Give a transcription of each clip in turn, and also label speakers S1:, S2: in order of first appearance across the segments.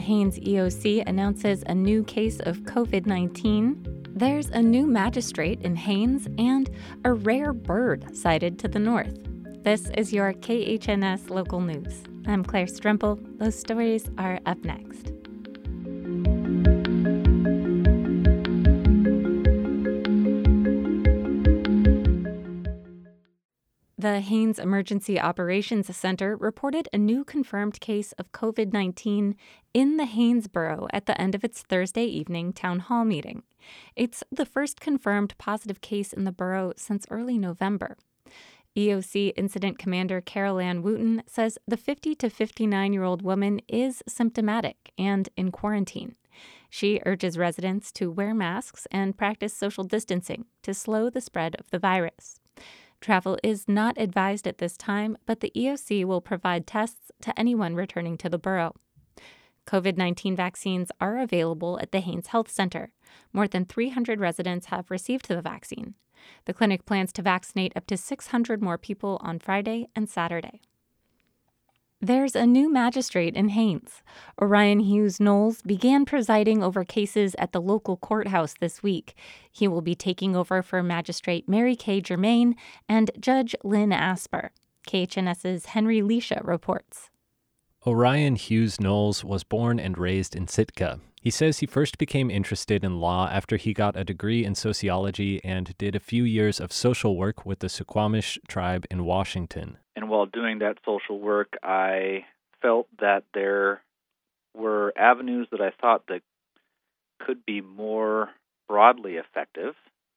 S1: Haines EOC announces a new case of COVID-19. There's a new magistrate in Haines and a rare bird sighted to the north. This is your KHNS Local News. I'm Claire Strempel. Those stories are up next. The Haines Emergency Operations Center reported a new confirmed case of COVID-19 in the Haines borough at the end of its Thursday evening town hall meeting. It's the first confirmed positive case in the borough since early November. EOC Incident Commander Carol Ann Wooten says the 50 to 59-year-old woman is symptomatic and in quarantine. She urges residents to wear masks and practice social distancing to slow the spread of the virus. Travel is not advised at this time, but the EOC will provide tests to anyone returning to the borough. COVID-19 vaccines are available at the Haines Health Center. More than 300 residents have received the vaccine. The clinic plans to vaccinate up to 600 more people on Friday and Saturday. There's a new magistrate in Haines. Orion Hughes Knowles began presiding over cases at the local courthouse this week. He will be taking over for Magistrate Mary Kay Germain and Judge Lynn Asper. KHNS's Henry Leisha reports.
S2: Orion Hughes Knowles was born and raised in Sitka. He says he first became interested in law after he got a degree in sociology and did a few years of social work with the Suquamish tribe in Washington.
S3: And while doing that social work, I felt that there were avenues that I thought that could be more broadly effective.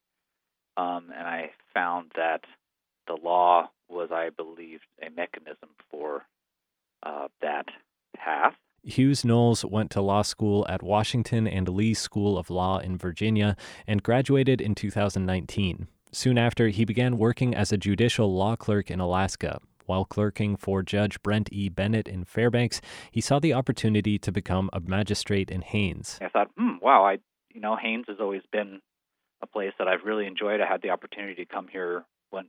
S3: And I found that the law was, I believe, a mechanism for that path.
S2: Hughes Knowles went to law school at Washington and Lee School of Law in Virginia and graduated in 2019. Soon after, he began working as a judicial law clerk in Alaska. While clerking for Judge Brent E. Bennett in Fairbanks, he saw the opportunity to become a magistrate in Haines.
S3: I thought, wow, Haines has always been a place that I've really enjoyed. I had the opportunity to come here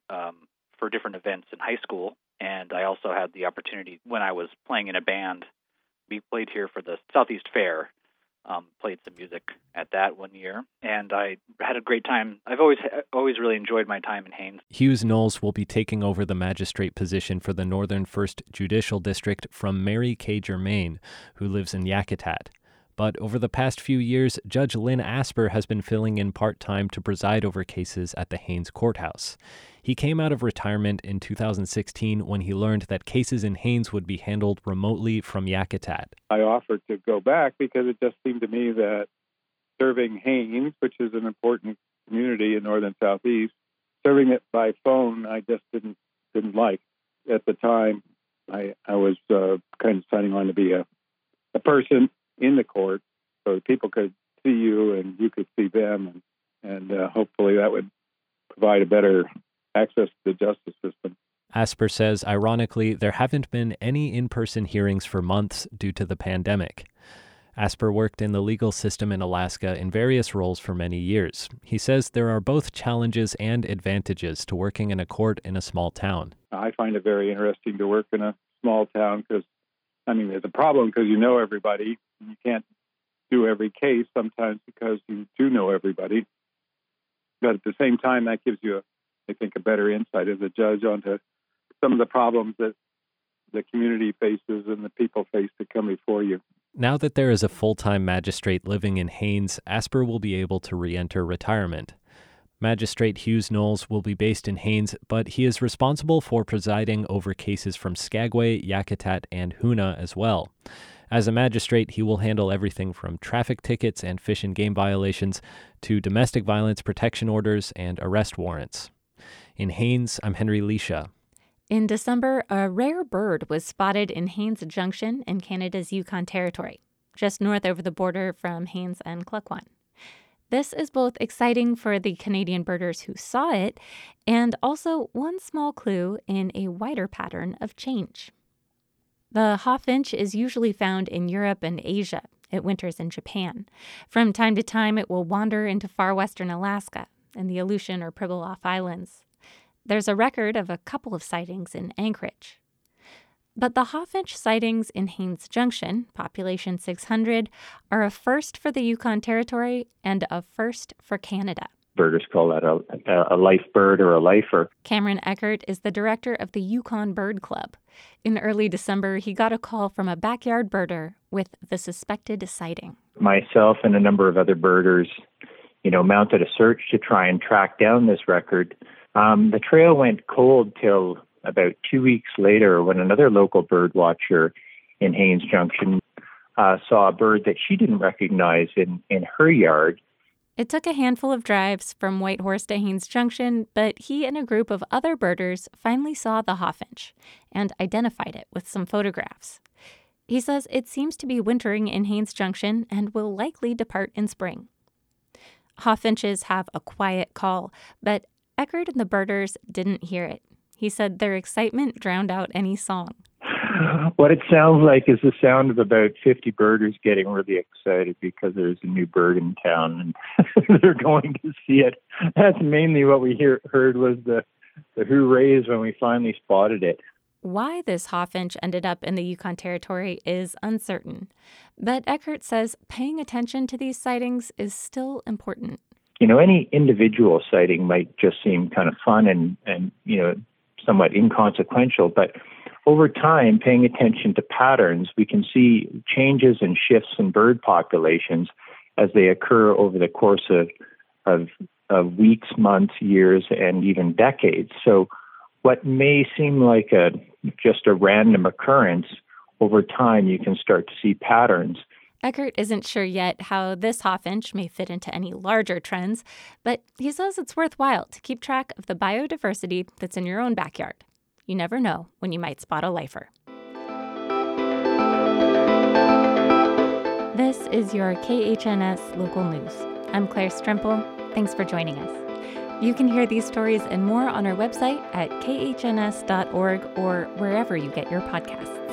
S3: for different events in high school, and I also had the opportunity when I was playing in a band. We played here for the Southeast Fair, played some music at that one year, and I had a great time. I've always really enjoyed my time in Haines.
S2: Hughes Knowles will be taking over the magistrate position for the Northern 1st Judicial District from Mary Kay Germain, who lives in Yakutat. But over the past few years, Judge Lynn Asper has been filling in part-time to preside over cases at the Haines Courthouse. He came out of retirement in 2016 when he learned that cases in Haines would be handled remotely from Yakutat.
S4: I offered to go back because it just seemed to me that serving Haines, which is an important community in northern Southeast, serving it by phone, I just didn't like. At the time, I was kind of signing on to be a person in the court so that people could see you and you could see them, and hopefully that would provide a better access to the justice system.
S2: Asper says, ironically, there haven't been any in-person hearings for months due to the pandemic. Asper worked in the legal system in Alaska in various roles for many years. He says there are both challenges and advantages to working in a court in a small town.
S4: I find it very interesting to work in a small town because, there's a problem because you know everybody. You can't do every case sometimes because you do know everybody. But at the same time, that gives you, I think, a better insight as a judge onto some of the problems that the community faces and the people face that come before you.
S2: Now that there is a full-time magistrate living in Haines, Asper will be able to re-enter retirement. Magistrate Hughes Knowles will be based in Haines, but he is responsible for presiding over cases from Skagway, Yakutat, and Hoonah as well. As a magistrate, he will handle everything from traffic tickets and fish and game violations to domestic violence protection orders and arrest warrants. In Haines, I'm Henry Leisha.
S1: In December, a rare bird was spotted in Haines Junction in Canada's Yukon Territory, just north over the border from Haines and Klukwan. This is both exciting for the Canadian birders who saw it and also one small clue in a wider pattern of change. The hawfinch is usually found in Europe and Asia. It winters in Japan. From time to time, it will wander into far western Alaska and the Aleutian or Pribilof Islands. There's a record of a couple of sightings in Anchorage. But the Hawfinch sightings in Haines Junction, population 600, are a first for the Yukon Territory and a first for Canada.
S5: Birders call that a life bird or a lifer.
S1: Cameron Eckert is the director of the Yukon Bird Club. In early December, he got a call from a backyard birder with the suspected sighting.
S5: Myself and a number of other birders, mounted a search to try and track down this record. The trail went cold till about 2 weeks later when another local bird watcher in Haines Junction saw a bird that she didn't recognize in her yard.
S1: It took a handful of drives from Whitehorse to Haines Junction, but he and a group of other birders finally saw the Hawfinch and identified it with some photographs. He says it seems to be wintering in Haines Junction and will likely depart in spring. Hawfinches have a quiet call, but Eckert and the birders didn't hear it. He said their excitement drowned out any song.
S5: What it sounds like is the sound of about 50 birders getting really excited because there's a new bird in town and they're going to see it. That's mainly what we heard was the hoorays when we finally spotted it.
S1: Why this Hawfinch ended up in the Yukon Territory is uncertain, but Eckert says paying attention to these sightings is still important.
S5: Any individual sighting might just seem kind of fun and somewhat inconsequential, but over time, paying attention to patterns, we can see changes and shifts in bird populations as they occur over the course of weeks, months, years, and even decades. So what may seem like just a random occurrence, over time you can start to see patterns.
S1: Eckert isn't sure yet how this Hawfinch may fit into any larger trends, but he says it's worthwhile to keep track of the biodiversity that's in your own backyard. You never know when you might spot a lifer. This is your KHNS Local News. I'm Claire Stremple. Thanks for joining us. You can hear these stories and more on our website at khns.org or wherever you get your podcasts.